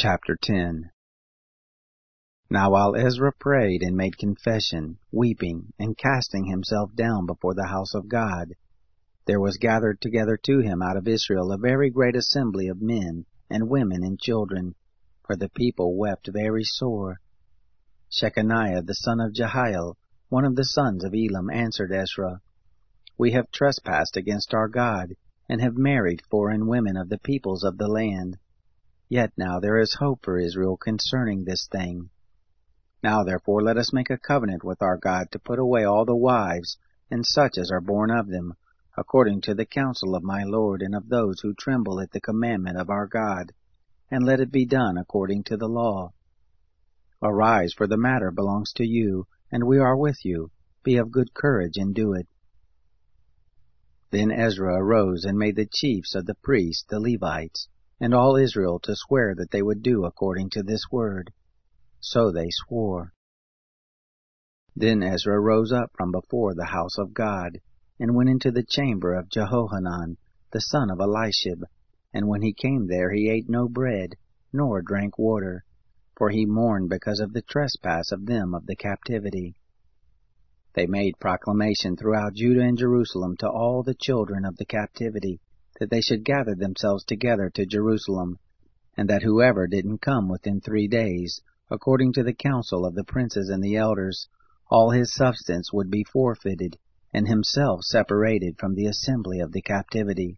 Chapter 10. Now while Ezra prayed and made confession, weeping, and casting himself down before the house of God, there was gathered together to him out of Israel a very great assembly of men, and women, and children, for the people wept very sore. Shechaniah the son of Jehiel, one of the sons of Elam, answered Ezra, We have trespassed against our God, and have married foreign women of the peoples of the land. Yet now there is hope for Israel concerning this thing. Now therefore let us make a covenant with our God to put away all the wives, and such as are born of them, according to the counsel of my Lord and of those who tremble at the commandment of our God, and let it be done according to the law. Arise, for the matter belongs to you, and we are with you. Be of good courage, and do it. Then Ezra arose and made the chiefs of the priests, the Levites, and all Israel to swear that they would do according to this word. So they swore. Then Ezra rose up from before the house of God, and went into the chamber of Jehohanan, the son of Elishib. And when he came there, he ate no bread, nor drank water, for he mourned because of the trespass of them of the captivity. They made proclamation throughout Judah and Jerusalem to all the children of the captivity, that they should gather themselves together to Jerusalem, and that whoever didn't come within 3 days, according to the counsel of the princes and the elders, all his substance would be forfeited, and himself separated from the assembly of the captivity.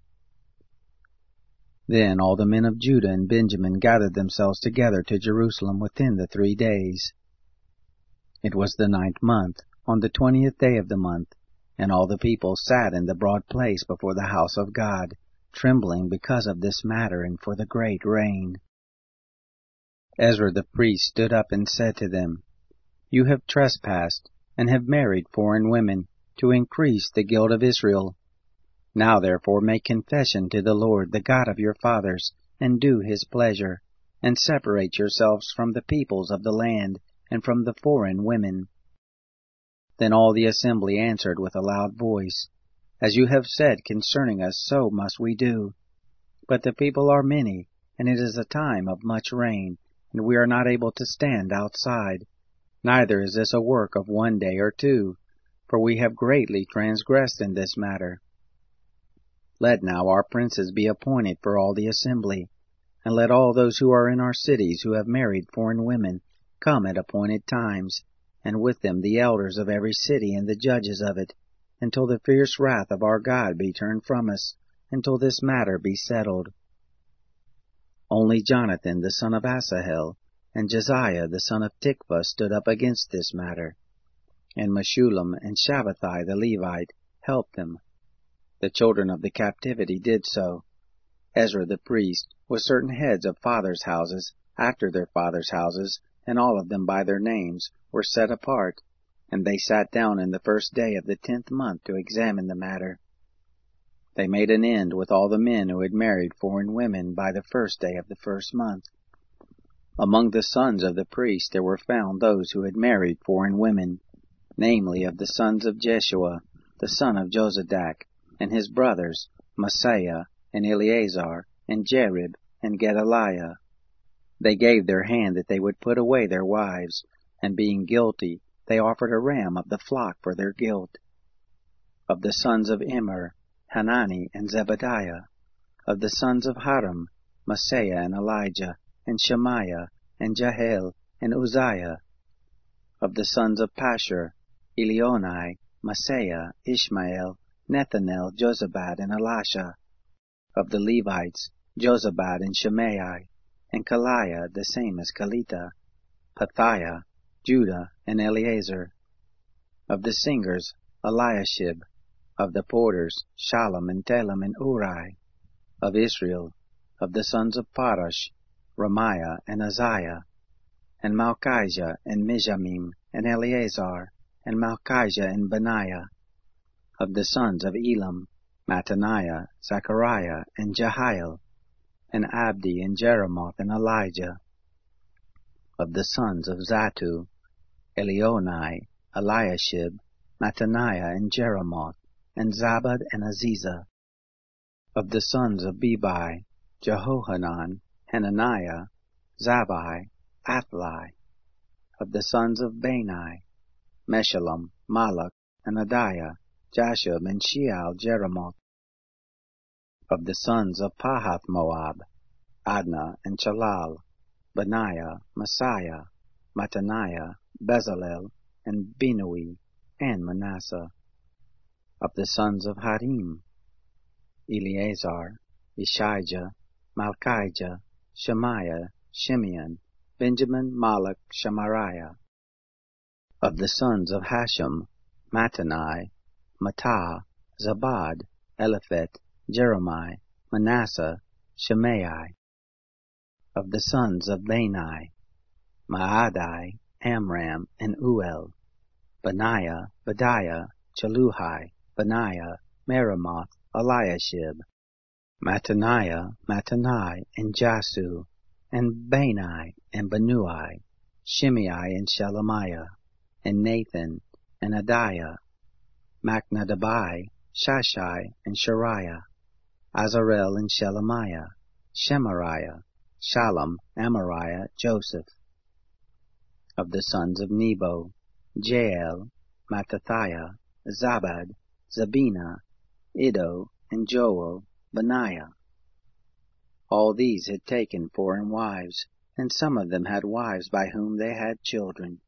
Then all the men of Judah and Benjamin gathered themselves together to Jerusalem within the 3 days. It was the 9th month, on the 20th day of the month, and all the people sat in the broad place before the house of God, trembling because of this matter and for the great rain. Ezra the priest stood up and said to them, You have trespassed, and have married foreign women, to increase the guilt of Israel. Now therefore make confession to the Lord, the God of your fathers, and do his pleasure, and separate yourselves from the peoples of the land, and from the foreign women. Then all the assembly answered with a loud voice, As you have said concerning us, so must we do. But the people are many, and it is a time of much rain, and we are not able to stand outside. Neither is this a work of 1 day or 2, for we have greatly transgressed in this matter. Let now our princes be appointed for all the assembly, and let all those who are in our cities who have married foreign women come at appointed times, and with them the elders of every city and the judges of it, until the fierce wrath of our God be turned from us, until this matter be settled. Only Jonathan the son of Asahel, and Josiah the son of Tikvah stood up against this matter, and Meshullam and Shabbathai the Levite helped them. The children of the captivity did so. Ezra the priest, with certain heads of fathers' houses, after their fathers' houses, and all of them by their names, were set apart, and they sat down in the 1st day of the 10th month to examine the matter. They made an end with all the men who had married foreign women by the 1st day of the 1st month. Among the sons of the priests there were found those who had married foreign women, namely of the sons of Jeshua, the son of Jozadak, and his brothers, Maaseiah, and Eleazar, and Jerib, and Gedaliah. They gave their hand that they would put away their wives, and being guilty, they offered a ram of the flock for their guilt. Of the sons of Immer, Hanani and Zebadiah. Of the sons of Haram, Maaseiah and Elijah, and Shemaiah, and Jehiel, and Uzziah. Of the sons of Pashur, Elionai, Maaseiah, Ishmael, Nethanel, Jozabad, and Elisha. Of the Levites, Jozabad and Shimei, and Kaliah, the same as Kelita, Pethiah, Judah, and Eleazar. Of the singers, Eliashib. Of the porters, Shallum and Telem and Uri. Of Israel, of the sons of Parash, Ramiah and Azariah, and Malchijah and Mijamim, and Eleazar, and Malchijah and Benaiah. Of the sons of Elam, Mattaniah, Zechariah, and Jehiel, and Abdi, and Jeremoth, and Elijah. Of the sons of Zatu, Elionai, Eliashib, Mattaniah, and Jeremoth, and Zabad, and Aziza. Of the sons of Bebai, Jehohanan, Hananiah, Zabai, Athli. Of the sons of Bani, Meshullam, Malach, and Adiah, Jashub, and Sheal, Jeremoth. Of the sons of Pahath-Moab, Adnah, and Chalal, Benaiah, Messiah, Mattaniah, Bezalel, and Binui, and Manasseh. Of the sons of Harim, Eleazar, Ishijah, Malchijah, Shemaiah, Shimeon, Benjamin, Malach, Shemariah. Of the sons of Hashem, Mattanai, Mattah, Zabad, Eliphet, Jeremiah, Manasseh, Shimei. Of the sons of Bani, Maadai, Amram, and Uel, Benaiah, Bediah, Cheluhai, Benaiah, Meremoth, Eliashib, Mattaniah, Mattanai, and Jasu, and Bani, and Benui, Shimei, and Shelemiah, and Nathan, and Adiah, Machnadabai, Shashai, and Shariah, Azarel, and Shelemiah, Shemariah, Shalom, Amariah, Joseph. Of the sons of Nebo, Jael, Mattathiah, Zabad, Zabina, Iddo, and Joel, Benaiah. All these had taken foreign wives, and some of them had wives by whom they had children.